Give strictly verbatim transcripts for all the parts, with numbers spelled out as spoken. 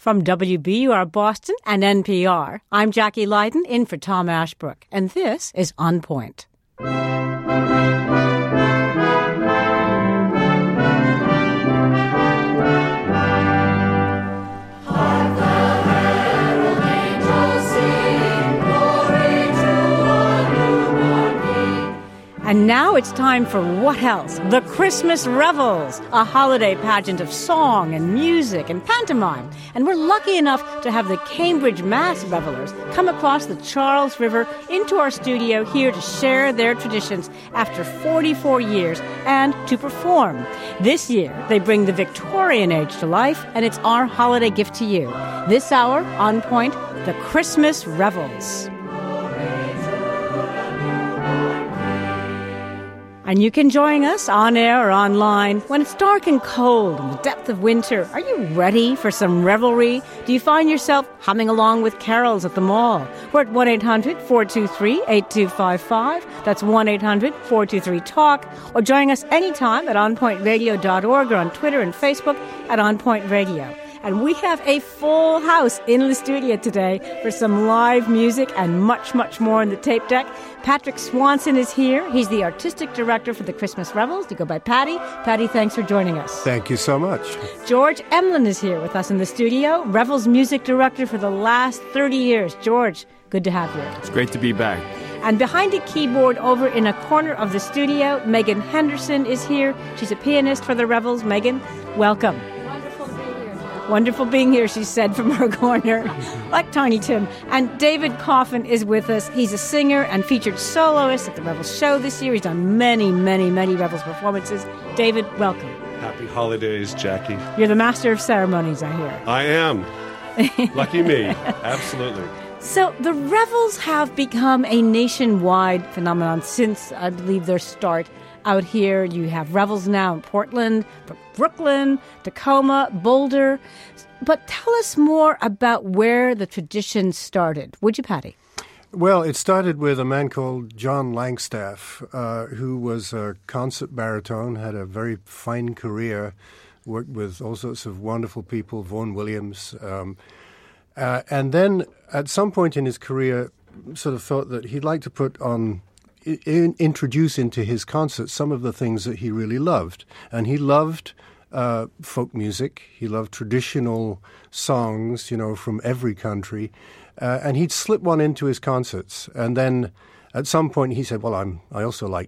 From W B U R Boston and N P R, I'm Jackie Leiden, in for Tom Ashbrook, and this is On Point. And now it's time for What Else? The Christmas Revels, a holiday pageant of song and music and pantomime. And we're lucky enough to have the Cambridge Mass Revelers come across the Charles River into our studio here to share their traditions after forty-four years and to perform. This year, they bring the Victorian age to life, and it's our holiday gift to you. This hour, On Point, the Christmas Revels. And you can join us on air or online when it's dark and cold in the depth of winter. Are you ready for some revelry? Do you find yourself humming along with carols at the mall? We're at one eight hundred four two three eight two five five. That's one eight hundred four two three talk. Or join us anytime at on point radio dot org or on Twitter and Facebook at On Point Radio. And we have a full house in the studio today for some live music and much, much more in the tape deck. Patrick Swanson is here. He's the artistic director for the Christmas Revels. To go by Patty. Patty, thanks for joining us. Thank you so much. George Emlin is here with us in the studio. Revels music director for the last thirty years. George, good to have you. It's great to be back. And behind a keyboard over in a corner of the studio, Megan Henderson is here. She's a pianist for the Revels. Megan, welcome. Wonderful being here, she said from her corner, like Tiny Tim. And David Coffin is with us. He's a singer and featured soloist at the Revels show this year. He's done many, many, many Revels performances. David, welcome. Happy holidays, Jackie. You're the master of ceremonies, I hear. I am. Lucky me. Absolutely. So the Revels have become a nationwide phenomenon since, I believe, their start. Out here, you have Revels now in Portland, Brooklyn, Tacoma, Boulder. But tell us more about where the tradition started. Would you, Patty? Well, it started with a man called John Langstaff, uh, who was a concert baritone, had a very fine career, worked with all sorts of wonderful people, Vaughan Williams. Um, uh, and then at some point in his career, sort of thought that he'd like to put on In, introduce into his concerts some of the things that he really loved. And he loved uh, folk music. He loved traditional songs, you know, from every country. Uh, and he'd slip one into his concerts. And then at some point he said, well, I'm, I also like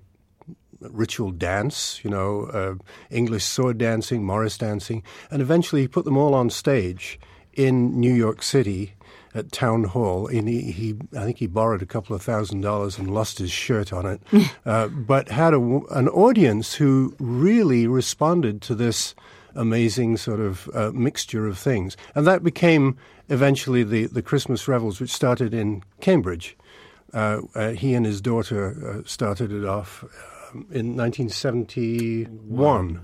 ritual dance, you know, uh, English sword dancing, Morris dancing. And eventually he put them all on stage in New York City at Town Hall. And he, he, I think he borrowed a couple of thousand dollars and lost his shirt on it, uh, but had a, an audience who really responded to this amazing sort of uh, mixture of things. And that became eventually the, the Christmas Revels, which started in Cambridge. Uh, uh, he and his daughter uh, started it off um, in nineteen seventy-one.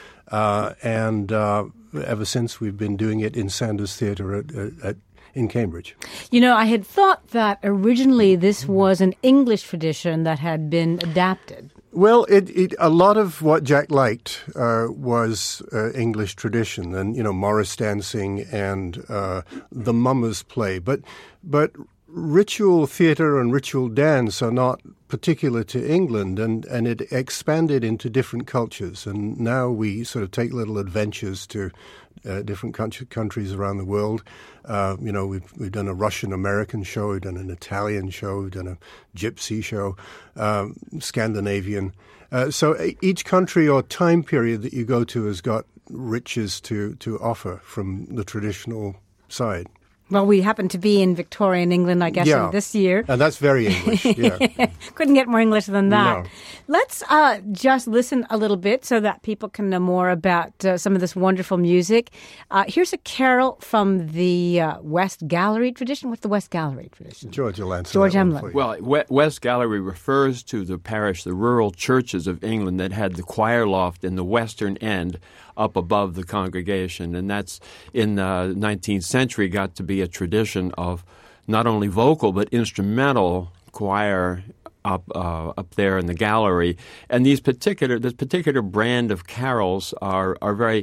Uh, and uh, ever since, we've been doing it in Sanders Theatre at, at, at in Cambridge. You know, I had thought that originally this was an English tradition that had been adapted. Well, it, it a lot of what Jack liked uh, was uh, English tradition, and you know, Morris dancing and uh, the Mummers play, but but ritual theatre and ritual dance are not particular to England, and, and it expanded into different cultures, and now we sort of take little adventures to uh, different country, countries around the world. Uh, you know, we've we've done a Russian-American show, we've done an Italian show, we've done a gypsy show, um, Scandinavian. Uh, so each country or time period that you go to has got riches to, to offer from the traditional side. Well, we happen to be in Victorian England, I guess, yeah. this year. And that's very English, yeah. Couldn't get more English than that. No. Let's uh, just listen a little bit so that people can know more about uh, some of this wonderful music. Uh, here's a carol from the uh, West Gallery tradition. What's the West Gallery tradition? George will answer George that one Emlin. for you. Well, West Gallery refers to the parish, the rural churches of England that had the choir loft in the western end up above the congregation. And that's, in the nineteenth century, got to be a tradition of not only vocal but instrumental choir up uh, up there in the gallery. And these particular this particular brand of carols are are very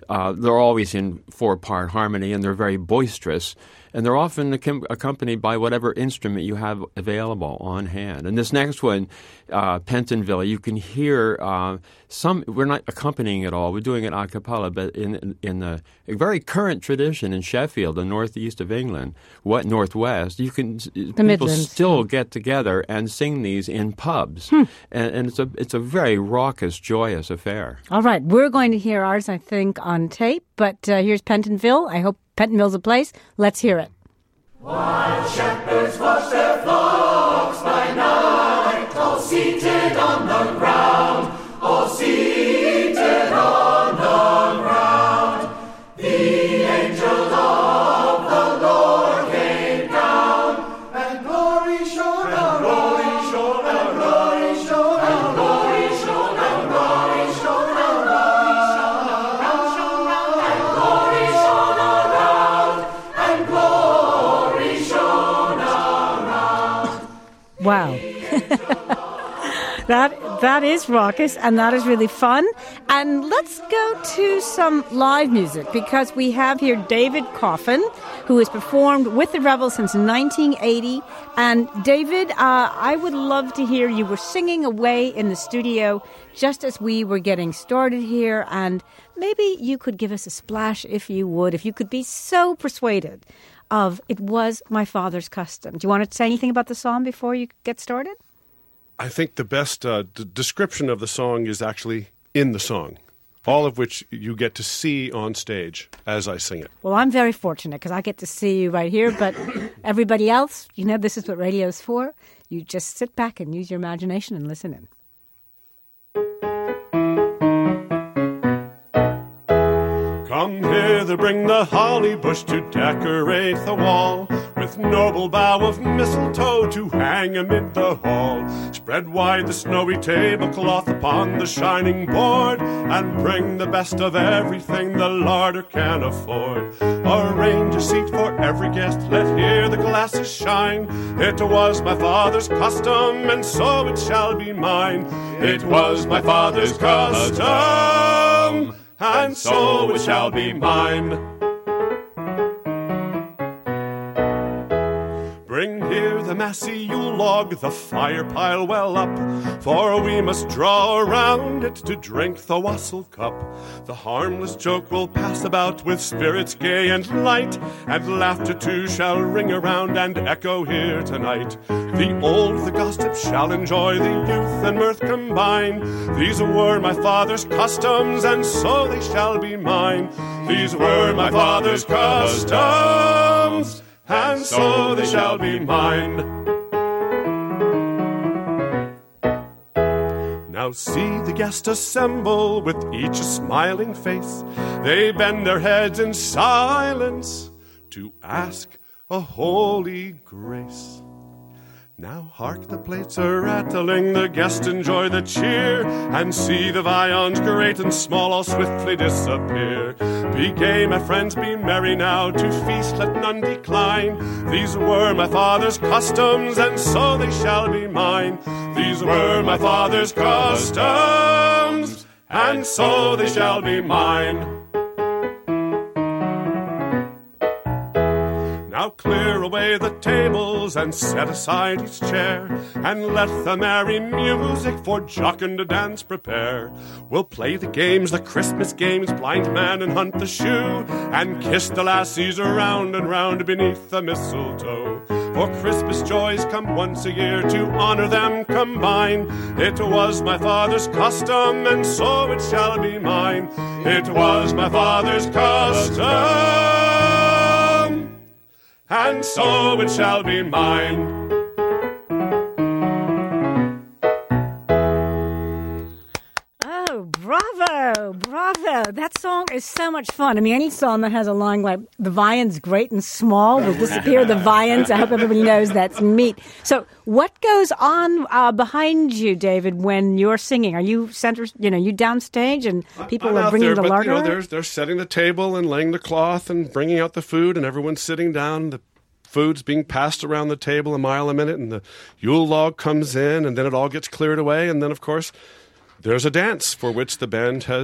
uh, they're always in four-part harmony, and they're very boisterous. And they're often ac- accompanied by whatever instrument you have available on hand. And this next one, uh, Pentonville, you can hear uh, some. We're not accompanying it all. We're doing it a cappella, but in in the a very current tradition in Sheffield, the northeast of England, what northwest, you can the people Midlands. still get together and sing these in pubs, Hmm. and, and it's a it's a very raucous, joyous affair. All right, we're going to hear ours, I think, on tape. But uh, here's Pentonville. I hope Pentonville's a place. Let's hear it. While shepherds watch their flocks by night, all seated on the ground, all seated on the ground, the angel of the Lord came down, and glory shone around, glory shone around, glory shone around, glory shone around, glory shone around, and glory shone around, and glory shone around. Wow. That that is raucous, and that is really fun. And let's go to some live music, because we have here David Coffin, who has performed with the Rebels since nineteen eighty. And David, uh, I would love to hear you were singing away in the studio just as we were getting started here, and maybe you could give us a splash, if you would, if you could be so persuaded of "It Was My Father's Custom." Do you want to say anything about the song before you get started? I think the best uh, d- description of the song is actually in the song, all of which you get to see on stage as I sing it. Well, I'm very fortunate because I get to see you right here, but everybody else, you know, this is what radio's for. You just sit back and use your imagination and listen in. Come hither, bring the holly bush to decorate the wall, with noble bough of mistletoe to hang amid the hall. Spread wide the snowy tablecloth upon the shining board, and bring the best of everything the larder can afford. Arrange a seat for every guest, let here the glasses shine. It was my father's custom, and so it shall be mine. It was my father's custom, and so it shall be mine. Bring here the massy Yule log, the fire pile well up, for we must draw around it to drink the wassail cup. The harmless joke will pass about with spirits gay and light, and laughter too shall ring around and echo here tonight. The old, the gossip shall enjoy, the youth and mirth combine. These were my father's customs, and so they shall be mine. These were my father's customs, and so they shall be mine. Now see the guests assemble, with each a smiling face. They bend their heads in silence to ask a holy grace. Now hark, the plates are rattling, the guests enjoy the cheer, and see the viands great and small all swiftly disappear. Be gay, my friends, be merry now, to feast let none decline. These were my father's customs, and so they shall be mine. These were my father's customs, and so they shall be mine. Now clear away the tables and set aside each chair, and let the merry music for jocund a dance prepare. We'll play the games, the Christmas games, blind man and hunt the shoe, and kiss the lassies around and round beneath the mistletoe. For Christmas joys come once a year, to honor them combine. It was my father's custom, and so it shall be mine. It was my father's custom, and so it shall be mine. Oh, bravo, bravo. That song is so much fun. I mean, any song that has a line like, the viand's great and small will disappear the viands. I hope everybody knows that's meat. So what goes on uh, behind you, David, when you're singing? Are you center, you know, you downstage and people I'm are out bringing there, the but, larder? You know, they're, they're setting the table and laying the cloth and bringing out the food, and everyone's sitting down. The food's being passed around the table a mile a minute, and the Yule log comes in, and then it all gets cleared away, and then, of course, there's a dance for which the band has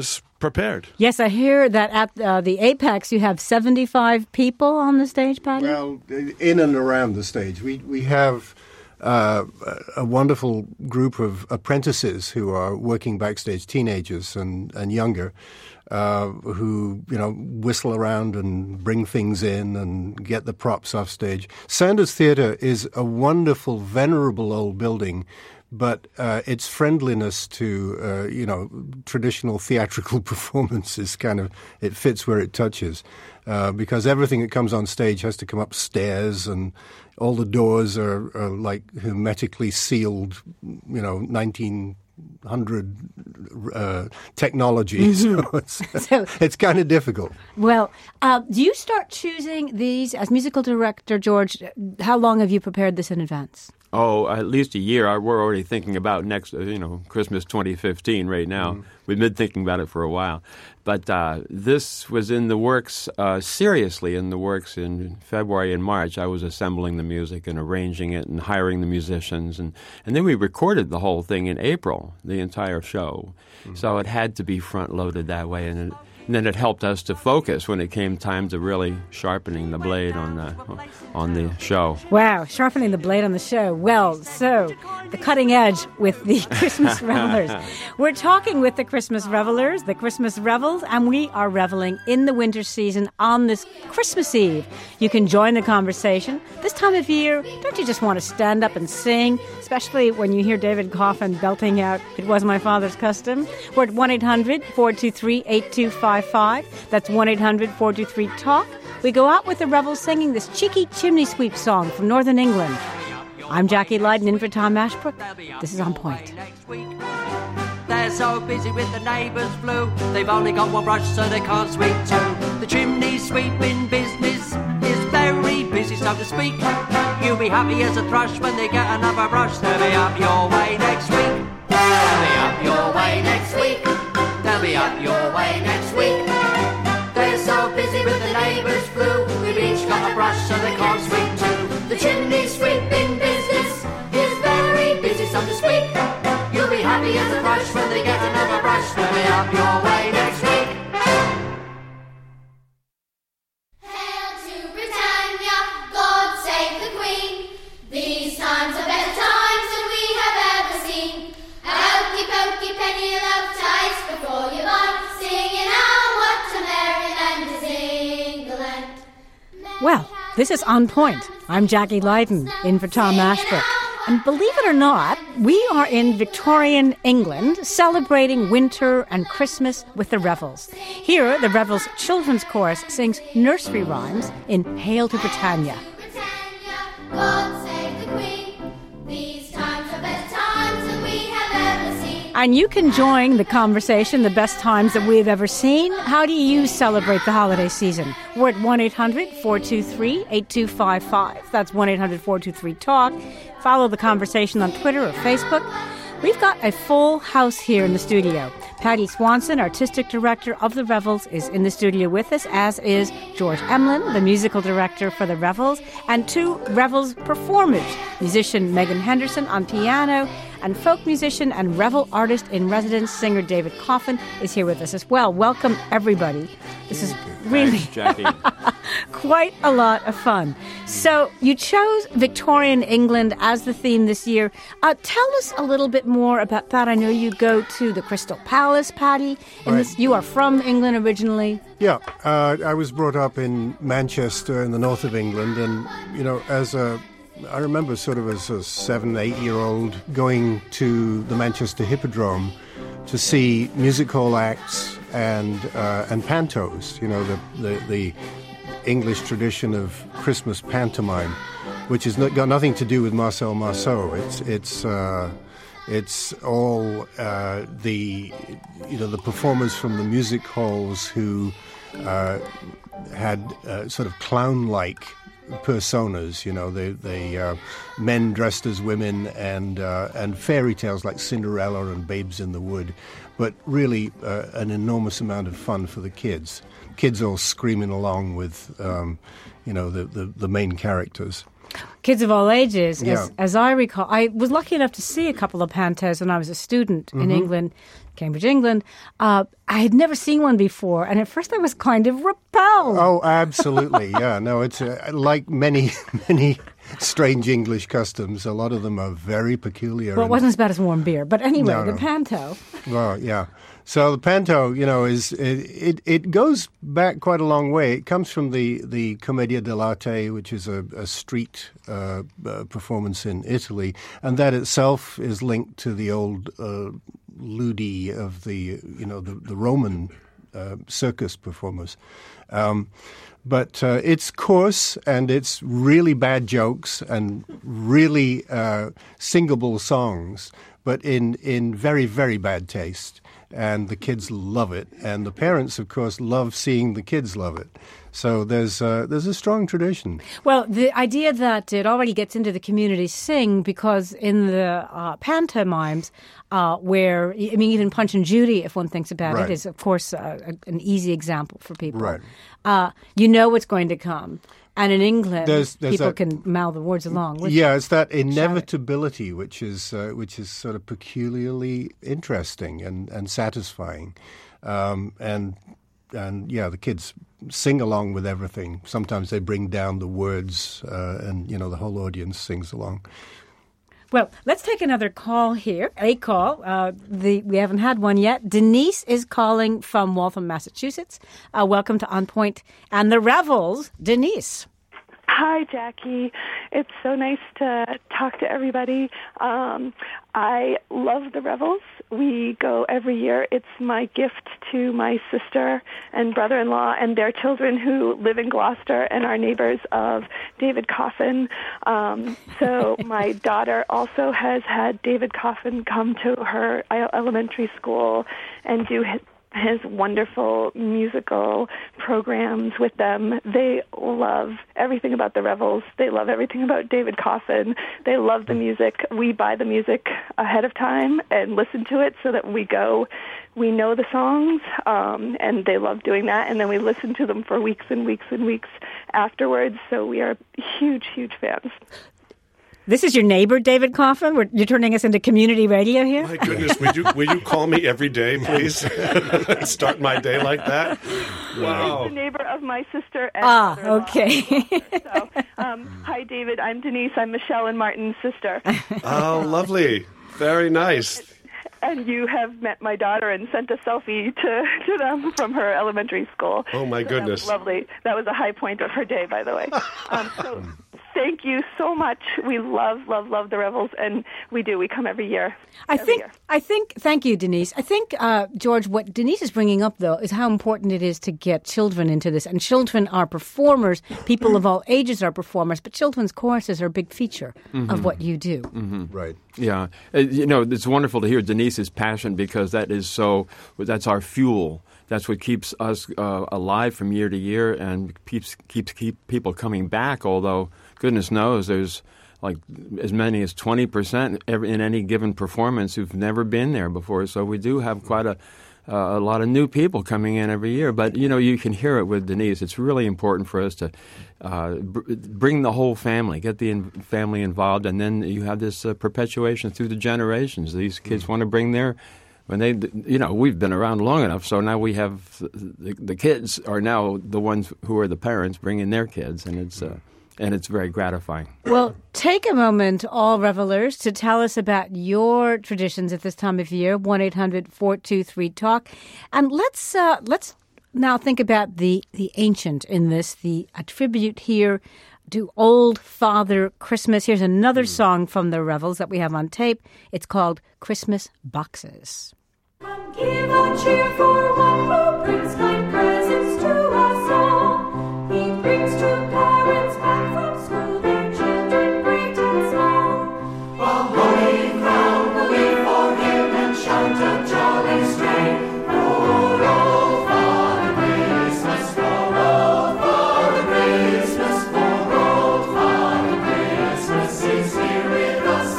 prepared. Yes, I hear that at uh, the Apex you have seventy-five people on the stage, Patty? Well, in and around the stage. We, we have uh, a wonderful group of apprentices who are working backstage, teenagers and, and younger, uh, who, you know, whistle around and bring things in and get the props off stage. Sanders Theatre is a wonderful, venerable old building, but uh, its friendliness to, uh, you know, traditional theatrical performances kind of, it fits where it touches. Uh, because everything that comes on stage has to come upstairs, and all the doors are, are like hermetically sealed, you know, nineteen hundred uh, technology. Mm-hmm. So it's, So- it's kind of difficult. Well, uh, do you start choosing these as musical director, George? How long have you prepared this in advance? Oh, at least a year. I, we're already thinking about next, uh, you know, Christmas twenty fifteen right now. Mm. We've been thinking about it for a while. But uh, this was in the works, uh, seriously in the works in February and March. I was assembling the music and arranging it and hiring the musicians. And, and then we recorded the whole thing in April, the entire show. Mm. So it had to be front-loaded that way. And it, And then it helped us to focus when it came time to really sharpening the blade on the, on the show. Wow, sharpening the blade on the show. Well, so the cutting edge with the Christmas Revelers. We're talking with the Christmas Revelers, the Christmas Revels, and we are reveling in the winter season on this Christmas Eve. You can join the conversation. This time of year, don't you just want to stand up and sing, especially when you hear David Coffin belting out, "It Was My Father's Custom"? We're at one eight hundred four two three eight two five five. That's one eight hundred four two three talk. We go out with the Rebels singing this cheeky chimney sweep song from Northern England. I'm Jackie Lydon in for Tom Ashbrook. This is On Point. They're so busy with the neighbours' blue, they've only got one brush so they can't sweep two. The chimney sweeping business is very busy, so to speak. You'll be happy as a thrush when they get another brush. They'll be up your way next week. They'll be up your way next week. They'll be up your way next week. They're so busy with the neighbours' blue, we've each got a brush so they can't sweep too. The chimney sweeping business is very busy, so to speak. You'll be happy as a thrush when they get another brush. They'll be up your way next week. Hail to Britannia, God save the Queen. These times are better times than we have ever seen. A hokey pokey penny love ties before you mind, singing out what a merry land is England. Well, this is On Point. I'm Jackie Lydon in for Tom Ashbrook. And believe it or not, we are in Victorian England celebrating winter and Christmas with the Revels. Here, the Revels Children's Chorus sings nursery rhymes in Hail to Britannia. Britannia, God save the Queen. These times are better times than we have ever seen. And you can join the conversation, the best times that we've ever seen. How do you celebrate the holiday season? We're at one eight hundred four two three eight two five five. That's one eight hundred four two three talk. Follow the conversation on Twitter or Facebook. We've got a full house here in the studio. Patty Swanson, artistic director of the Revels, is in the studio with us, as is George Emlyn, the musical director for the Revels, and two Revels performers, musician Megan Henderson on piano, and folk musician and Revel artist in residence, singer David Coffin, is here with us as well. Welcome, everybody. This is really Thanks, Jackie. quite a lot of fun. So you chose Victorian England as the theme this year. Uh, tell us a little bit more about that. I know you go to the Crystal Palace, Patty. And Right. this, you are from England originally. Yeah, uh, I was brought up in Manchester in the north of England, and, you know, as a, I remember sort of as a seven, eight-year-old going to the Manchester Hippodrome to see music hall acts and uh, and pantos, you know, the, the, the English tradition of Christmas pantomime, which has not, got nothing to do with Marcel Marceau. It's it's uh, it's all uh, the you know the performers from the music halls who uh, had uh, sort of clown-like personas. You know, they they uh, men dressed as women, and uh, and fairy tales like Cinderella and Babes in the Wood, but really uh, an enormous amount of fun for the kids. Kids all screaming along with, um, you know, the, the, the main characters. Kids of all ages, Yeah. as, as I recall. I was lucky enough to see a couple of pantos when I was a student Mm-hmm. in England, Cambridge, England. Uh, I had never seen one before, and at first I was kind of repelled. Oh, absolutely. Yeah. No, it's uh, like many, many strange English customs. A lot of them are very peculiar. Well, it and- wasn't as bad as warm beer. But anyway, No, the no. panto. Well, yeah. So the panto, you know, is it, it, it goes back quite a long way. It comes from the, the Commedia dell'arte, which is a, a street uh, uh, performance in Italy, and that itself is linked to the old uh, ludi of the, you know, the, the Roman uh, circus performers. Um, but uh, it's coarse and it's really bad jokes and really uh, singable songs, but in, in very, very bad taste. And the kids love it. And the parents, of course, love seeing the kids love it. So there's uh, there's a strong tradition. Well, the idea that it already gets into the community sing, because in the uh, pantomimes, uh, where, I mean, even Punch and Judy, if one thinks about Right. it, is, of course, uh, a, an easy example for people. Right. Uh, you know what's going to come. And in England, There's- there's people that- can mouth the words along with Yeah, it's that inevitability which is uh, which is sort of peculiarly interesting and, and satisfying. Um, and and yeah, the kids sing along with everything. Sometimes they bring down the words, uh, and you know the whole audience sings along. Well, let's take another call here. A call. Uh, the we haven't had one yet. Denise is calling from Waltham, Massachusetts. Uh, welcome to On Point and the Revels, Denise. Hi, Jackie. It's so nice to talk to everybody. Um, I love the Revels. We go every year. It's my gift to my sister and brother-in-law and their children who live in Gloucester and are neighbors of David Coffin. Um, so my daughter also has had David Coffin come to her elementary school and do his his wonderful musical programs with them. They love everything about the Revels. They love everything about David Coffin. They love the music. We buy the music ahead of time and listen to it so that when we go, we know the songs, um, and they love doing that. And then we listen to them for weeks and weeks and weeks afterwards. So we are huge, huge fans. This is your neighbor, David Coffin? We're, you're turning us into community radio here? My goodness, will you, will you call me every day, please? Start my day like that? Wow. The neighbor of my sister and Ah, brother-in-law. okay. So, um, hi, David. I'm Denise. I'm Michelle and Martin's sister. Oh, lovely. Very nice. And you have met my daughter and sent a selfie to, to them from her elementary school. Oh, my So goodness. That was lovely. That was a high point of her day, by the way. Um, so thank you so much. We love, love, love the Revels, and we do. We come every year. I Every think, year. I think, thank you, Denise. I think, uh, George, what Denise is bringing up, though, is how important it is to get children into this. And children are performers. People of all ages are performers, but children's choruses are a big feature of what you do. Right. Yeah. Uh, You know, it's wonderful to hear Denise's passion, because that is so, that's our fuel. That's what keeps us uh, alive from year to year and keeps, keeps keep people coming back, although goodness knows there's like as many as twenty percent every, in any given performance who've never been there before. So we do have quite a Uh, a lot of new people coming in every year. But, you know, you can hear it with Denise. It's really important for us to uh, br- bring the whole family, get the in- family involved, and then you have this uh, perpetuation through the generations. These kids want to bring their, when they, you know, we've been around long enough, so now we have, the, the kids are now the ones who are the parents bringing their kids, and it's uh, and it's very gratifying. Well, take a moment, all revelers, to tell us about your traditions at this time of year, one eight hundred four two three talk. And let's uh, let's now think about the, the ancient in this, the attribute here to Old Father Christmas. Here's another song from the Revels that we have on tape. It's called Christmas Boxes. Come give a cheer for one who brings kind presents to us all. He brings to parents back from school their children great and small. A holly crown will we for him and shout a jolly strain. For old Father Christmas, for old Father Christmas, for old Father Christmas is here with us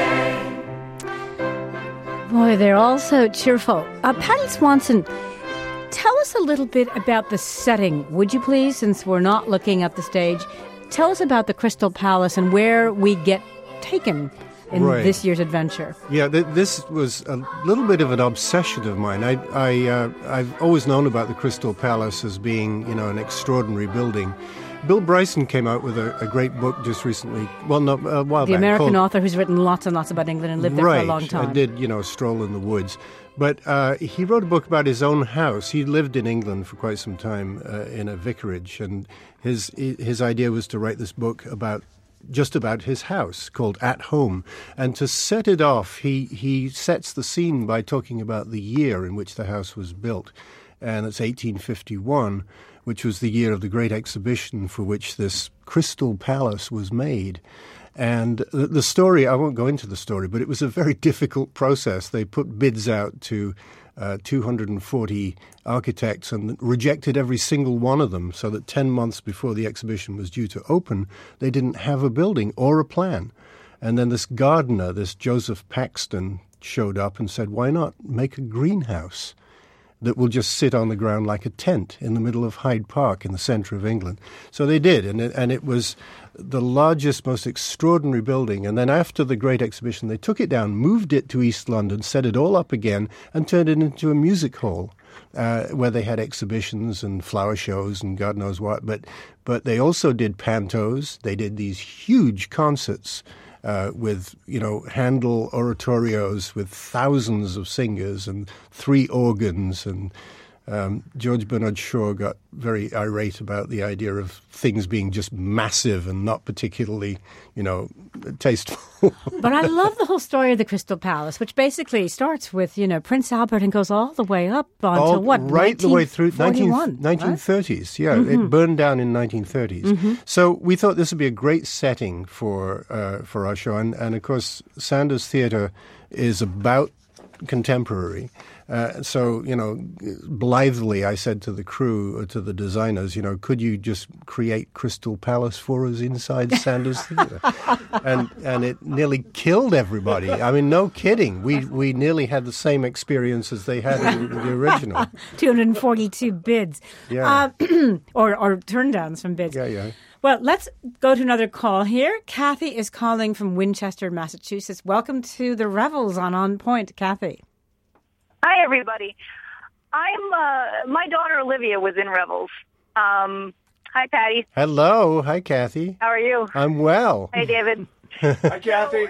again. Boy, they're all so cheerful. Uh, Patty Swanson, tell us a little bit about the setting, would you please, since we're not looking at the stage. Tell us about the Crystal Palace and where we get taken in right. this year's adventure. Yeah, th- this was a little bit of an obsession of mine. I, I, uh, I've always known about the Crystal Palace as being, you know, an extraordinary building. Bill Bryson came out with a, a great book just recently. Well, no, a while the back. American called, author who's written lots and lots about England and lived there right, for a long time. I did, you know, Stroll in the Woods. But uh, he wrote a book about his own house. He lived in England for quite some time uh, in a vicarage, and his his idea was to write this book about just about his house called At Home. And to set it off, he, he sets the scene by talking about the year in which the house was built. And it's eighteen fifty-one, which was the year of the great exhibition for which this Crystal Palace was made. And the, the story, I won't go into the story, but it was a very difficult process. They put bids out to uh, two hundred forty architects and rejected every single one of them, so that ten months before the exhibition was due to open, they didn't have a building or a plan. And then this gardener, this Joseph Paxton, showed up and said, why not make a greenhouse that will just sit on the ground like a tent in the middle of Hyde Park in the centre of England? So they did, and it, and it was the largest, most extraordinary building. And then after the Great Exhibition, they took it down, moved it to East London, set it all up again, and turned it into a music hall uh, where they had exhibitions and flower shows and God knows what. But, but they also did pantos. They did these huge concerts Uh, with, you know, Handel oratorios with thousands of singers and three organs. And um, George Bernard Shaw got very irate about the idea of things being just massive and not particularly, you know, tasteful. But I love the whole story of the Crystal Palace, which basically starts with, you know, Prince Albert and goes all the way up onto all, what? Right the way through nineteen, right? nineteen thirties. Yeah, mm-hmm. It burned down in nineteen thirties. Mm-hmm. So we thought this would be a great setting for uh, for our show. And, and, of course, Sanders Theatre is about contemporary. Uh, so, you know, blithely I said to the crew, or to the designers, you know, could you just create Crystal Palace for us inside Sanders Theatre? and and it nearly killed everybody. I mean, no kidding. We we nearly had the same experience as they had in the original. two hundred forty-two bids. Yeah. Uh, or, or turndowns from bids. Yeah, yeah. Well, let's go to another call here. Kathy is calling from Winchester, Massachusetts. Welcome to the Revels on On Point, Kathy. Hi, everybody. I'm uh, my daughter Olivia was in Revels. Um, hi, Patty. Hello. Hi, Kathy. How are you? I'm well. Hey, David. Hi, Kathy.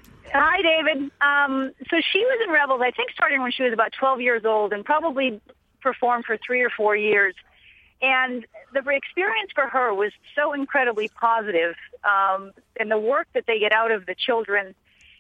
Hi, David. Um, so she was in Revels, I think, starting when she was about twelve years old, and probably performed for three or four years. And the experience for her was so incredibly positive, um, and the work that they get out of the children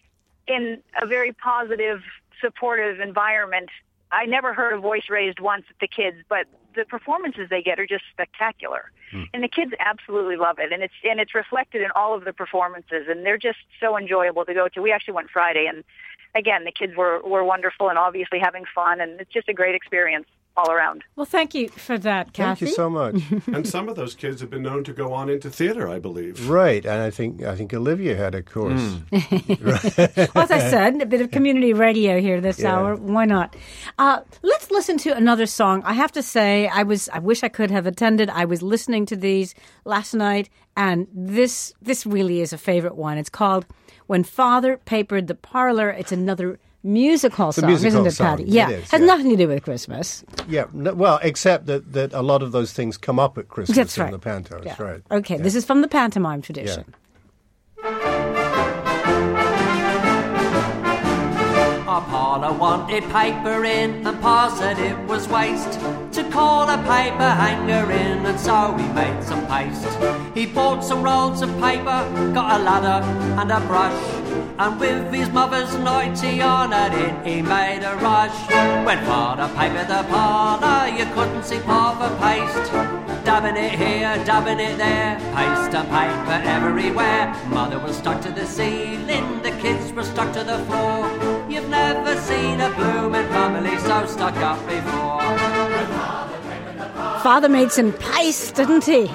in a very positive, supportive environment. I never heard a voice raised once at the kids, but the performances they get are just spectacular. Hmm. And the kids absolutely love it. And it's and it's reflected in all of the performances, and they're just so enjoyable to go to. We actually went Friday, and again, the kids were, were wonderful and obviously having fun, and it's just a great experience all around. Well, thank you for that, Kathy. Thank you so much. And some of those kids have been known to go on into theater, I believe. Right, and I think I think Olivia had a course. Mm. Well, as I said, a bit of community radio here this yeah. hour. Why not? Uh, let's listen to another song. I have to say, I was I wish I could have attended. I was listening to these last night, and this this really is a favorite one. It's called "When Father Papered the Parlor." It's another music hall song, music isn't hall it, song. Patty? Yeah, it is, has yeah. nothing to do with Christmas. Yeah, no, well, except that, that a lot of those things come up at Christmas That's in right. the pantos, Yeah. right? Okay, yeah. this is from the pantomime tradition. Our parlour wanted paper in, and Pa said it was waste to call a paper hanger in, and so he made some paste. He bought some rolls of paper, got a ladder and a brush, and with his mother's nightie on at it, he made a rush. When Father papered the parlour, you couldn't see Pa for paste. Dabbing it here, dabbing it there, paste and paper everywhere. Mother was stuck to the ceiling, the kids were stuck to the floor. You've never seen a blooming family so stuck up before. Father made some paste, didn't he?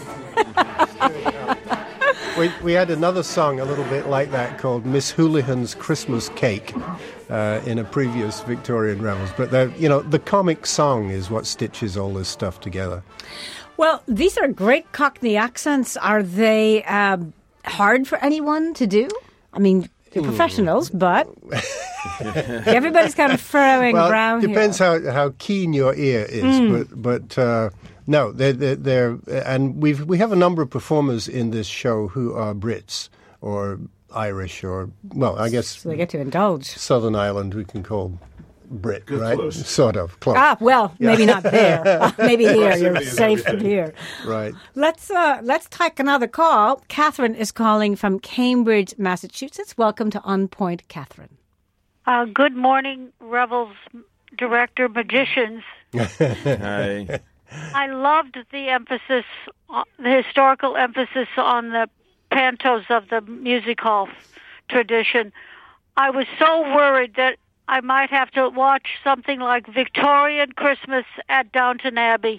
We, we had another song a little bit like that called Miss Houlihan's Christmas Cake uh, in a previous Victorian Revels. But, the, you know, the comic song is what stitches all this stuff together. Well, these are great Cockney accents. Are they um, hard for anyone to do? I mean, you're professionals, but everybody's kind of furrowing well, brow here. Depends how, how keen your ear is, mm. but but uh, no, they're, they're, they're and we've we have a number of performers in this show who are Brits or Irish or well, I guess so they get to indulge. Southern Ireland we can call Brit, Good right? close. Sort of close. Ah, well, Yeah. maybe not there. Uh, maybe here. You're safe from here. Right. Let's uh, let's take another call. Catherine is calling from Cambridge, Massachusetts. Welcome to On Point, Catherine. Uh, good morning, Revels director magicians. Hi. I loved the emphasis, uh, the historical emphasis on the pantos of the music hall tradition. I was so worried that I might have to watch something like Victorian Christmas at Downton Abbey.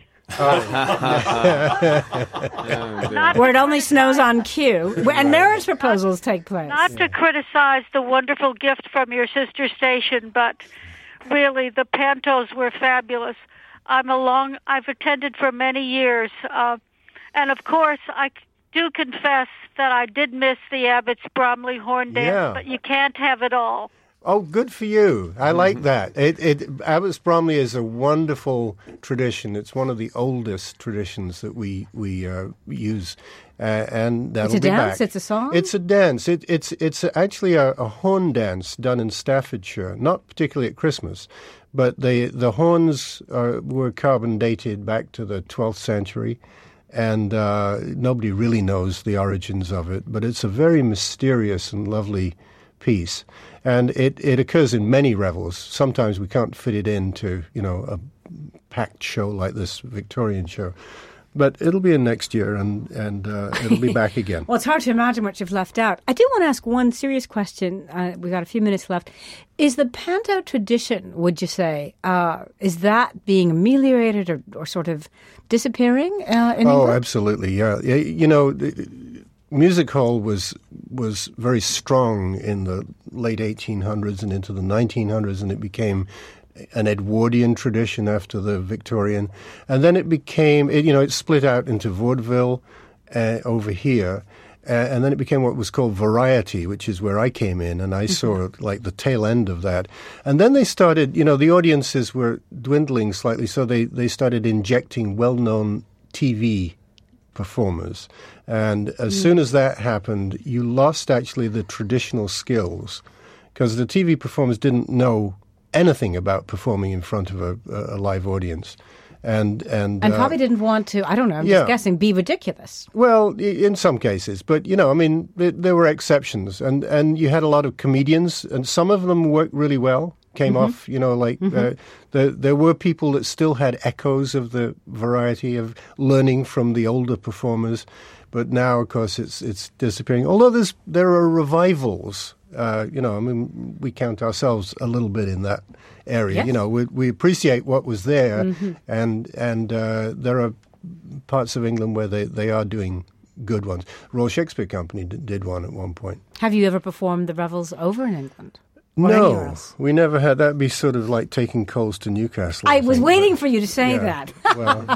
Not Where it only snows on cue, and marriage proposals take place. Not to criticize the wonderful gift from your sister station, but really the pantos were fabulous. I'm along. I've attended for many years, uh, and of course, I do confess that I did miss the Abbott's Bromley horn dance, Yeah. but you can't have it all. Oh, good for you. I like that. It, it, Abbots Bromley is a wonderful tradition. It's one of the oldest traditions that we we uh, use, uh, and that'll It's a be dance? back. It's a song? It's a dance. It, it's it's actually a, a horn dance done in Staffordshire, not particularly at Christmas, but the the horns are, were carbon dated back to the twelfth century. And uh, nobody really knows the origins of it, but it's a very mysterious and lovely piece. And it, it occurs in many revels. Sometimes we can't fit it into, you know, a packed show like this Victorian show. But it'll be in next year, and, and uh, it'll be back again. Well, it's hard to imagine what you've left out. I do want to ask one serious question. Uh, we've got a few minutes left. Is the panto tradition, would you say, uh, is that being ameliorated or, or sort of disappearing uh, in Oh, England? absolutely, yeah. Yeah, you know, the, music hall was was very strong in the late eighteen hundreds and into the nineteen hundreds, and it became an Edwardian tradition after the Victorian. And then it became, it, you know, it split out into vaudeville uh, over here. Uh, and then it became what was called variety, which is where I came in, and I saw like the tail end of that. And then they started, you know, the audiences were dwindling slightly, so they, they started injecting well-known T V performers. And as mm. soon as that happened, you lost actually the traditional skills, because the T V performers didn't know anything about performing in front of a, a live audience. And and, and uh, probably didn't want to, I don't know, I'm yeah. just guessing, be ridiculous. Well, i- in some cases. But, you know, I mean, there, there were exceptions. And, and you had a lot of comedians, and some of them worked really well, came Mm-hmm. off, you know, like Mm-hmm. uh, there, there were people that still had echoes of the variety of learning from the older performers. But now, of course, it's it's disappearing. Although there's there are revivals. Uh, you know, I mean, we count ourselves a little bit in that area. Yes. You know, we, we appreciate what was there, Mm-hmm. and and uh, there are parts of England where they, they are doing good ones. Royal Shakespeare Company d- did one at one point. Have you ever performed the revels over in England? Or anywhere No, else? we never had. That'd be sort of like taking coals to Newcastle. I was think, waiting but- for you to say yeah. that. Well,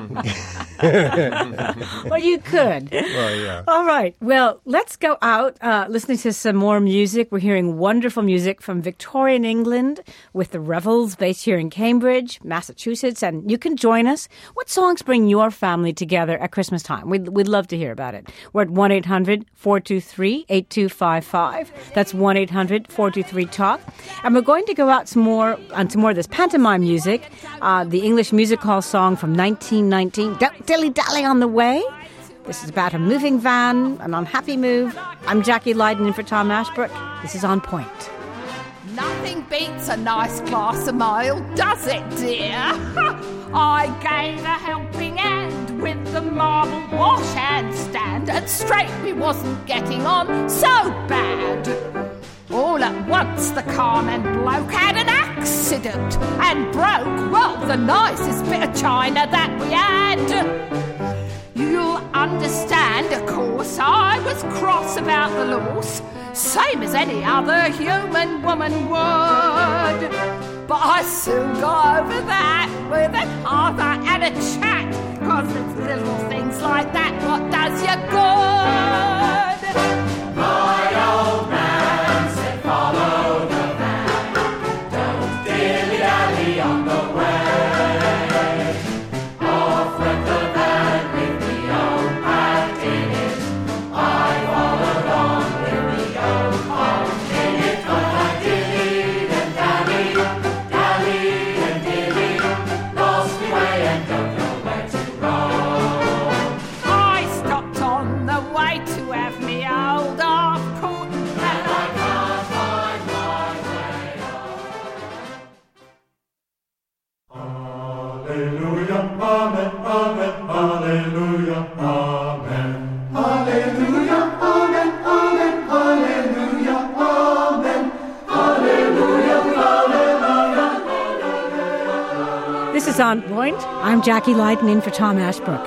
Well, you could. well, yeah. All right. Well, let's go out uh, listening to some more music. We're hearing wonderful music from Victorian England with the Revels based here in Cambridge, Massachusetts. And you can join us. What songs bring your family together at Christmas time? We'd, we'd love to hear about it. We're at one eight hundred four two three eight two five five. That's one eight hundred four two three talk. And we're going to go out some more on some more of this pantomime music, uh, the English music hall song from nineteen nineteen, Don't Dilly Dally on the Way. This is about a moving van, an unhappy move. I'm Jackie Leiden in for Tom Ashbrook. This is On Point. Nothing beats a nice glass of ale, does it, dear? I gave a helping hand with the marble wash hand stand, and straight we wasn't getting on so bad. All at once the carman bloke had an accident and broke, well, the nicest bit of china that we had. You'll understand, of course, I was cross about the loss, same as any other human woman would. But I soon got over that with an Arthur and a chat. 'cause it's little things like that what does you good. My old man said follow the van, don't dilly-dally on the way. Off went the van with the old pack in it, I followed on with the old punk in it, but I dillied and dallied, dallied and dillied, lost my way and don't know where to roam. I stopped on the way to have me old half court, and I can't find my way home. Hallelujah, amen, amen, hallelujah, amen. Hallelujah, amen, amen, hallelujah, amen. Hallelujah, hallelujah. This is On Point. I'm Jackie Leiden in for Tom Ashbrook.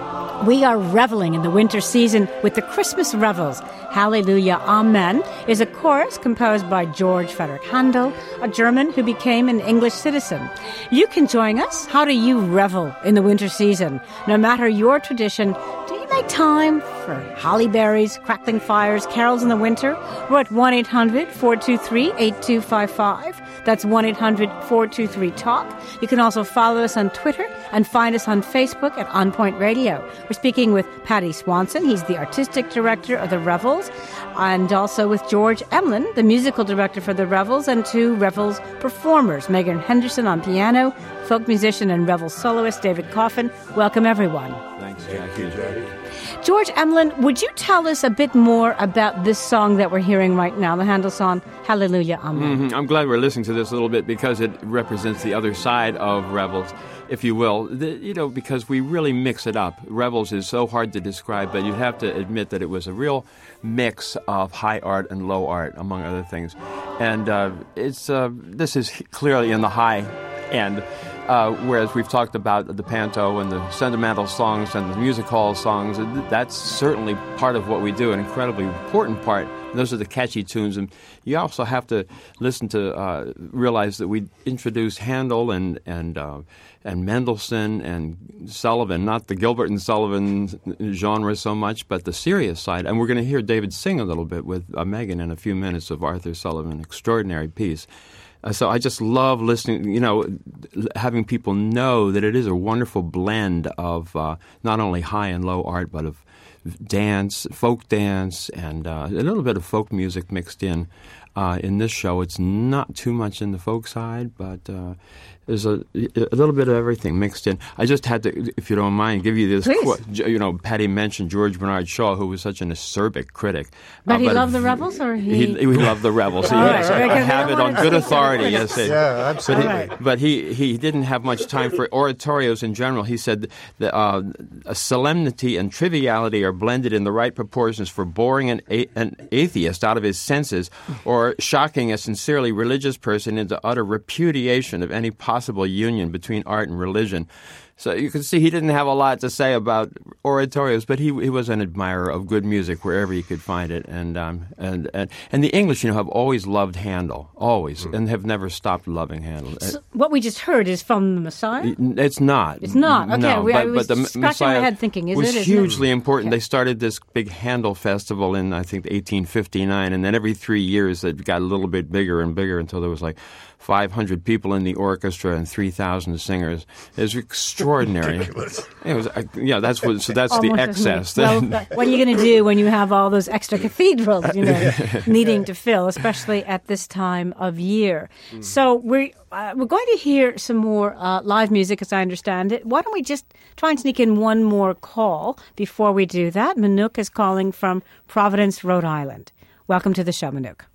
We are reveling in the winter season with the Christmas revels. Hallelujah, Amen is a chorus composed by George Frederick Handel, a German who became an English citizen. You can join us. How do you revel in the winter season? No matter your tradition, do you make time for holly berries, crackling fires, carols in the winter? We're at one eight hundred four two three eight two five five. That's one eight hundred four two three talk. You can also follow us on Twitter and find us on Facebook at On Point Radio. We're speaking with Paddy Swanson. He's the artistic director of the Revels, and also with George Emlyn, the musical director for the Revels, and two Revels performers, Megan Henderson on piano, folk musician and Revel soloist David Coffin. Welcome, everyone. Thanks, Jackie. George Emlyn, would you tell us a bit more about this song that we're hearing right now, the Handel song, Hallelujah, Amen? Mm-hmm. I'm glad we're listening to this a little bit because it represents the other side of Revels, if you will. The, you know, because we really mix it up. Revels is so hard to describe, but you have to admit that it was a real mix of high art and low art, among other things. And uh, it's uh, this is clearly in the high end. Uh, whereas we've talked about the panto and the sentimental songs and the music hall songs, that's certainly part of what we do, an incredibly important part. And those are the catchy tunes. And you also have to listen to uh, realize that we introduced Handel and and uh, and Mendelssohn and Sullivan, not the Gilbert and Sullivan genre so much, but the serious side. And we're going to hear David sing a little bit with uh, Megan in a few minutes of Arthur Sullivan, extraordinary piece. Uh, so I just love listening, you know, having people know that it is a wonderful blend of uh, not only high and low art, but of dance, folk dance, and uh, a little bit of folk music mixed in. Uh, in this show, it's not too much in the folk side, but uh, there's a, a little bit of everything mixed in. I just had to, if you don't mind, give you this quote. You know, Paddy mentioned George Bernard Shaw, who was such an acerbic critic. But uh, he but loved the Revels, or he? He, he loved the Revels. He, yes, right, I have it on good authority. Yes, it, yeah, absolutely. But, he, but he, he didn't have much time for oratorios in general. He said that uh, a solemnity and triviality are blended in the right proportions for boring an, a, an atheist out of his senses, or shocking a sincerely religious person into utter repudiation of any possible union between art and religion. So you can see he didn't have a lot to say about oratorios, but he he was an admirer of good music wherever he could find it. And um and and, and the English, you know, have always loved Handel, always, mm. and have never stopped loving Handel. So what we just heard is from the Messiah? It's not. It's not. Okay, no, we, but, I was but the scratching Messiah my head thinking, is was it? hugely it? important. Okay. They started this big Handel festival in, I think, eighteen fifty-nine, and then every three years it got a little bit bigger and bigger until there was like five hundred people in the orchestra and three thousand singers. It was extraordinary. It was, uh, yeah, that's what. So that's Almost the excess. Well, what are you going to do when you have all those extra cathedrals, you know, needing to fill, especially at this time of year? Mm. So we're uh, we're going to hear some more uh, live music, as I understand it. Why don't we just try and sneak in one more call before we do that? Manook is calling from Providence, Rhode Island. Welcome to the show, Manook.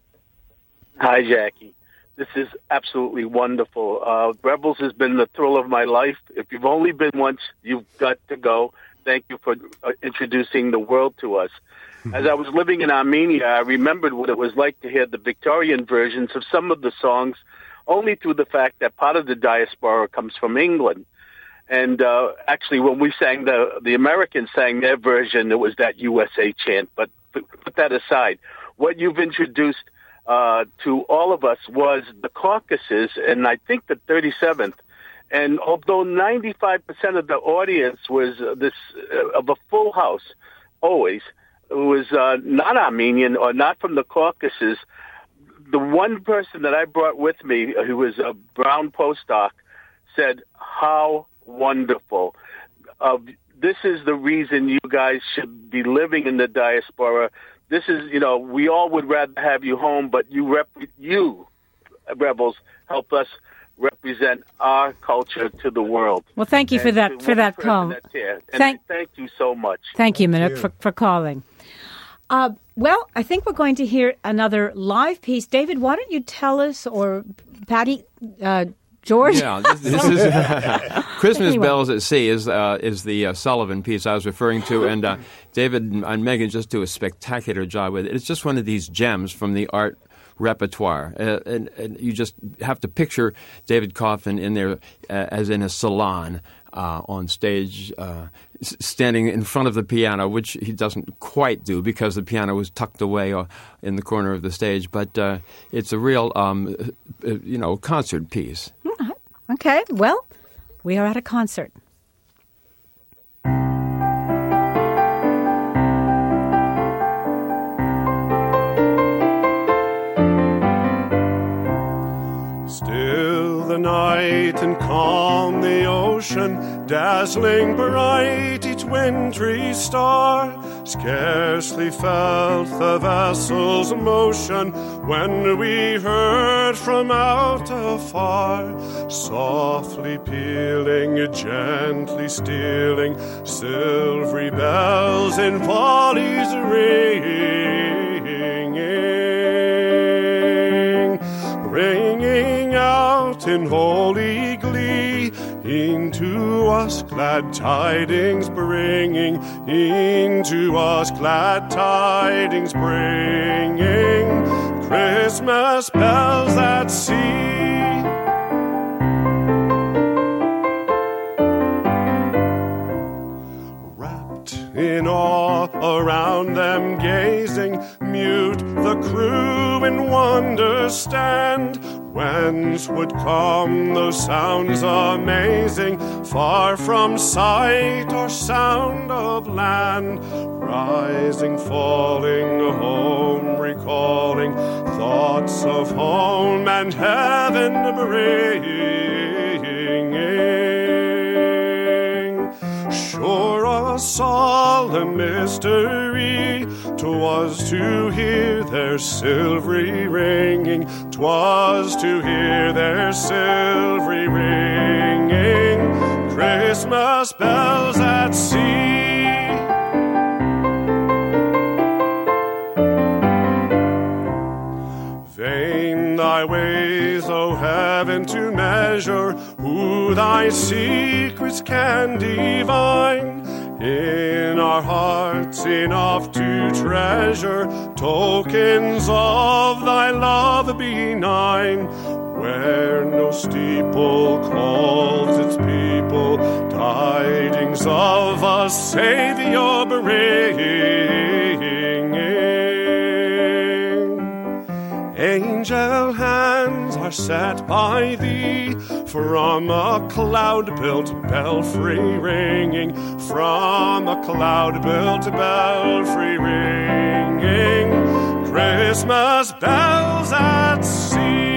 Hi, Jackie. This is absolutely wonderful. Uh, Revels has been the thrill of my life. If you've only been once, you've got to go. Thank you for uh, introducing the world to us. As I was living in Armenia, I remembered what it was like to hear the Victorian versions of some of the songs, only through the fact that part of the diaspora comes from England. And uh, actually, when we sang, the the Americans sang their version, it was that U S A chant. But put that aside. What you've introduced Uh, to all of us was the Caucasus, and I think the thirty-seventh. And although ninety-five percent of the audience was uh, this uh, of a full house, always, was uh, not Armenian or not from the Caucasus, the one person that I brought with me, who was a Brown postdoc, said, how wonderful. Uh, this is the reason you guys should be living in the diaspora. This is, you know, we all would rather have you home, but you, rep- you Rebels, help us represent our culture to the world. Well, thank you and for that for that call. Thank, thank you so much. Thank you, Minuk, for, for calling. Uh, well, I think we're going to hear another live piece. David, why don't you tell us, or Patty, uh, George? Yeah, this, this is Christmas anyway. Bells at Sea is uh, is the uh, Sullivan piece I was referring to, and uh, David and Megan just do a spectacular job with it. It's just one of these gems from the art repertoire, uh, and, and you just have to picture David Coffin in there uh, as in a salon uh, on stage, uh, s- standing in front of the piano, which he doesn't quite do because the piano was tucked away uh, in the corner of the stage. But uh, it's a real, um, uh, you know, concert piece. Okay, well, we are at a concert. Still the night and calm the ocean, dazzling bright each wintry star. Scarcely felt the vessel's motion when we heard from out afar, softly pealing, gently stealing, silvery bells in volleys ringing, ringing out in holy glee, into us glad tidings bringing, into us glad tidings bringing, Christmas bells at sea. Wrapped in awe around them gazing, mute the crew in wonder stand. Whence would come those sounds amazing, far from sight or sound of land? Rising, falling, home recalling, thoughts of home and heaven bringing. Sure a solemn mystery 'twas to hear their silvery ringing, 'twas to hear their silvery ringing, Christmas bells at sea. Vain thy ways, O heaven, to measure, who thy secrets can divine. In our hearts enough to treasure, tokens of thy love benign. Where no steeple calls its people, tidings of a Savior bringing. Angel hands are set by thee, from a cloud-built belfry ringing, from a cloud-built belfry ringing, Christmas bells at sea.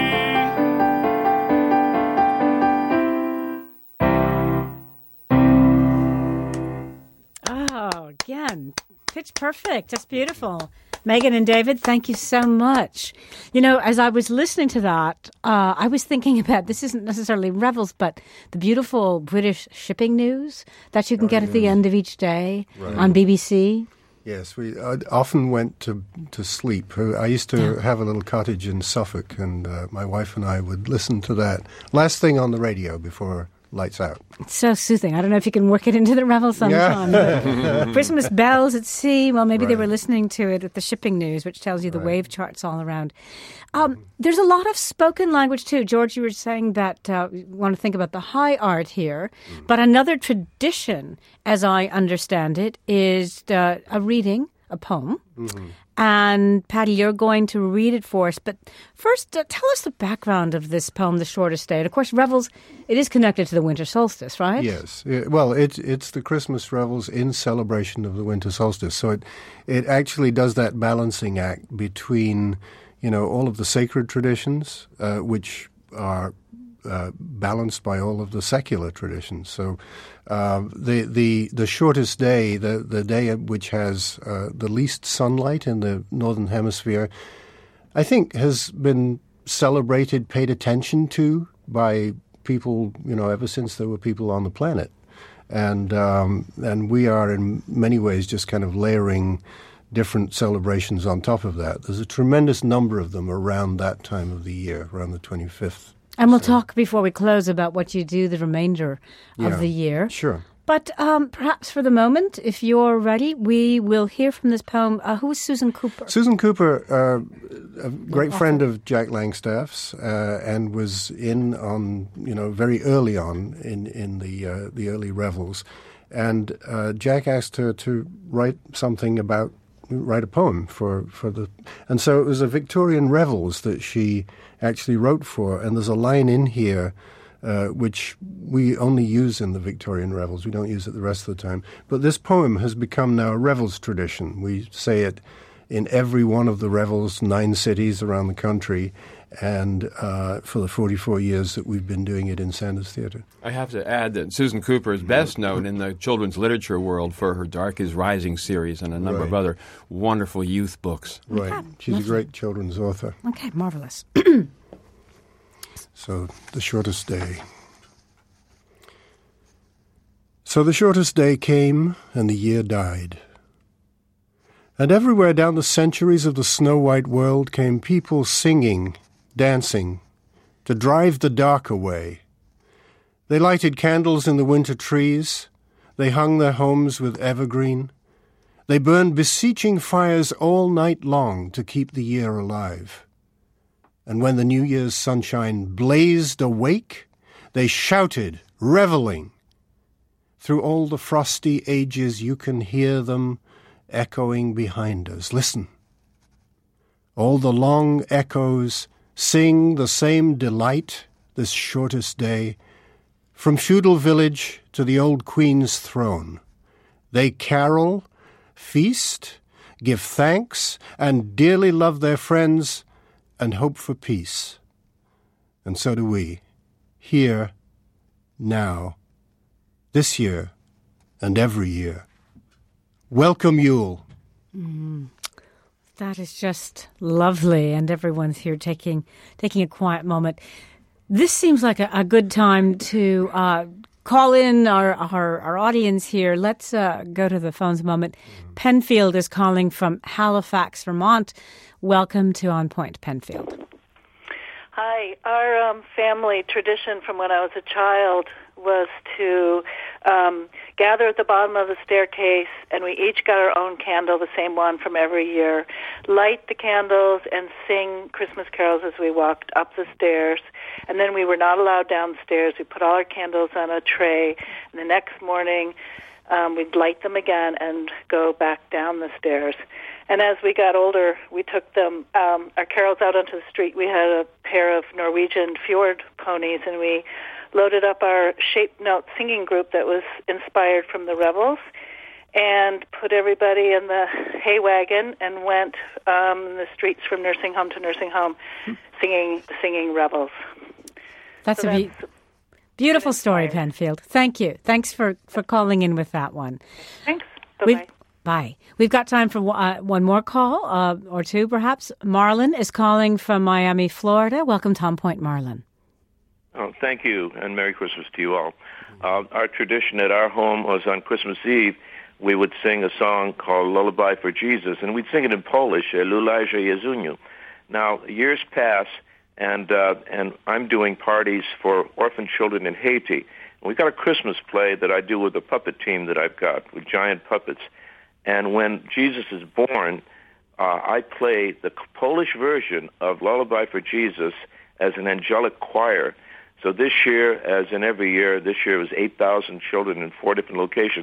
Oh, again, pitch perfect. That's beautiful. Megan and David, thank you so much. You know, as I was listening to that, uh, I was thinking about, this isn't necessarily Revels, but the beautiful British shipping news that you can oh, get yeah. at the end of each day right. on B B C. Yes, we I often went to to sleep. I used to yeah. have a little cottage in Suffolk, and uh, my wife and I would listen to that last thing on the radio before lights out. It's so soothing. I don't know if you can work it into the Revel sometime. Yeah. Christmas bells at sea. Well, maybe right. they were listening to it at the shipping news, which tells you the right. wave charts all around. Um, mm-hmm. There's a lot of spoken language, too. George, you were saying that uh, you want to think about the high art here. Mm-hmm. But another tradition, as I understand it, is uh, a reading a poem. Mm-hmm. And Patty, you're going to read it for us. But first, uh, tell us the background of this poem, The Shortest Day. And of course, revels, it is connected to the winter solstice, right? Yes. Yeah, well, it, it's the Christmas revels in celebration of the winter solstice. So it, it actually does that balancing act between, you know, all of the sacred traditions, uh, which are uh, balanced by all of the secular traditions. So uh, the the the shortest day, the the day which has uh, the least sunlight in the northern hemisphere, I think has been celebrated, paid attention to by people, you know, ever since there were people on the planet, and um, and we are in many ways just kind of layering different celebrations on top of that. There's a tremendous number of them around that time of the year, around the twenty-fifth. And we'll talk before we close about what you do the remainder Yeah, of the year. Sure. But um, perhaps for the moment, if you're ready, we will hear from this poem. Uh, who is Susan Cooper? Susan Cooper, uh, a great friend of Jack Langstaff's, uh, and was in on, you know, very early on in, in the uh, the early revels. And uh, Jack asked her to write something about, write a poem for, for the... And so it was a Victorian Revels that she actually wrote for. And there's a line in here uh, which we only use in the Victorian Revels. We don't use it the rest of the time. But this poem has become now a Revels tradition. We say it in every one of the Revels, nine cities around the country, and uh, for the forty-four years that we've been doing it in Sanders Theatre. I have to add that Susan Cooper is best known in the children's literature world for her Dark is Rising series and a number Right. of other wonderful youth books. Right. Okay, She's lovely. a great children's author. Okay, marvelous. So, the shortest day. So the shortest day came, and the year died. And everywhere down the centuries of the snow-white world came people singing, dancing, to drive the dark away. They lighted candles in the winter trees. They hung their homes with evergreen. They burned beseeching fires all night long to keep the year alive. And when the New Year's sunshine blazed awake, they shouted, reveling. Through all the frosty ages you can hear them echoing behind us. Listen. All the long echoes sing the same delight this shortest day, from feudal village to the old queen's throne. They carol, feast, give thanks, and dearly love their friends and hope for peace. And so do we, here, now, this year, and every year. Welcome, Yule. Mm, that is just lovely, and everyone's here taking taking a quiet moment. This seems like a, a good time to uh, call in our, our, our audience here. Let's uh, go to the phones a moment. Penfield is calling from Halifax, Vermont. Welcome to On Point, Penfield. Hi. Our um, family tradition from when I was a child was to um, gather at the bottom of the staircase, and we each got our own candle, the same one from every year, light the candles and sing Christmas carols as we walked up the stairs. And then we were not allowed downstairs. We put all our candles on a tray, and the next morning um, we'd light them again and go back down the stairs. And as we got older, we took them, um, our carols out onto the street. We had a pair of Norwegian fjord ponies, and we loaded up our shape note singing group that was inspired from the Revels, and put everybody in the hay wagon and went um, in the streets from nursing home to nursing home, singing singing Revels. That's So a be- beautiful story, Penfield. Thank you. Thanks for, for calling in with that one. Thanks. We've, Bye-bye. bye. We've got time for uh, one more call, uh, or two perhaps. Marlon is calling from Miami, Florida. Welcome to On Point, Marlon. Oh, thank you, and Merry Christmas to you all. Uh, our tradition at our home was on Christmas Eve, we would sing a song called Lullaby for Jesus, and we'd sing it in Polish, Lulajże Jezuniu. Now, years pass, and uh, and I'm doing parties for orphan children in Haiti. And we've got a Christmas play that I do with a puppet team that I've got, with giant puppets. And when Jesus is born, uh, I play the Polish version of Lullaby for Jesus as an angelic choir. So this year, as in every year, this year was eight thousand children in four different locations.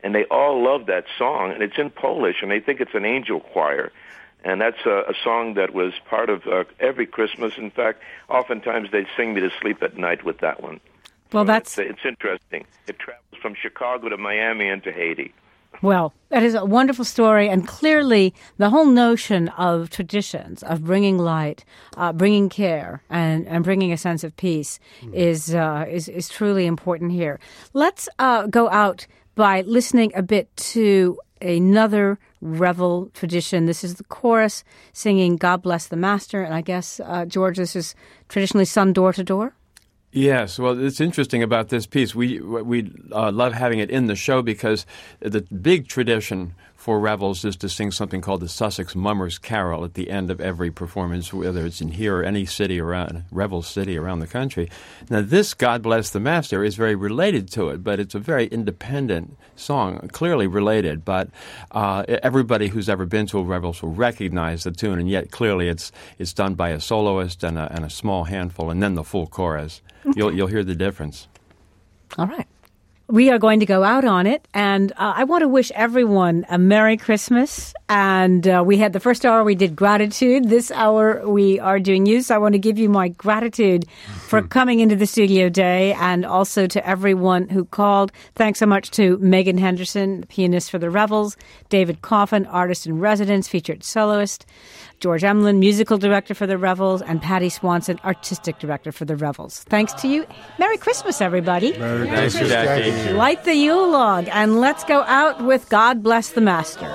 and they all love that song, and it's in Polish, and they think it's an angel choir. And that's a, a song that was part of uh, every Christmas. In fact, oftentimes they'd sing me to sleep at night with that one. Well, so that's... It's, it's interesting. It travels from Chicago to Miami and to Haiti. Well, that is a wonderful story, and clearly the whole notion of traditions, of bringing light, uh, bringing care, and, and bringing a sense of peace mm. is, uh, is is truly important here. Let's uh, go out by listening a bit to another revel tradition. This is the chorus singing God Bless the Master, and I guess, uh, George, this is traditionally sung door to door? Yes, well, it's interesting about this piece. We we uh, love having it in the show because the big tradition for revels is to sing something called the Sussex Mummers Carol at the end of every performance, whether it's in here or any city around, revel city around the country. Now, this God Bless the Master is very related to it, but it's a very independent song, clearly related. But uh, everybody who's ever been to a revels will recognize the tune, and yet clearly it's it's done by a soloist and a, and a small handful, and then the full chorus. You'll you'll hear the difference. All right. We are going to go out on it, and uh, I want to wish everyone a Merry Christmas. And uh, we had the first hour we did gratitude. This hour we are doing you. So I want to give you my gratitude for coming into the studio today, and also to everyone who called. Thanks so much to Megan Henderson, the pianist for the Revels, David Coffin, artist in residence, featured soloist, George Emlyn, musical director for the Revels, and Patty Swanson, artistic director for the Revels. Thanks to you. Merry Christmas, everybody. Merry Thanks, Christmas, Jackie. Jackie. Light the Yule log, and let's go out with God Bless the Master.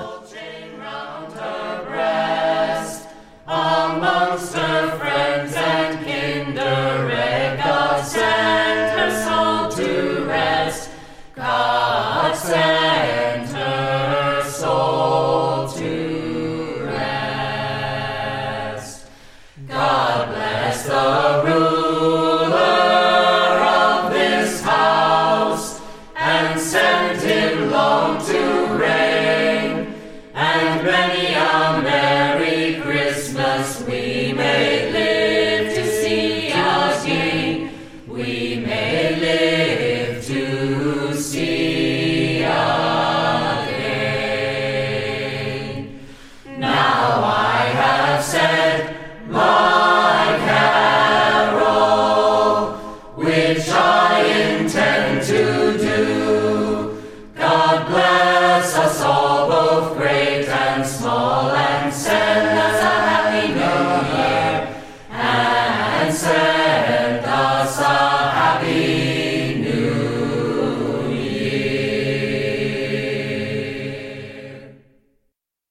Amongst her friends and kindred, God sent her soul to rest. God sent her soul to rest. God bless the ruler of this house, and send him long to reign, and many a merry Christmas we may live to see again. We may live to see again. Now I have said my carol, which I intend to do. God bless us all, both great and small.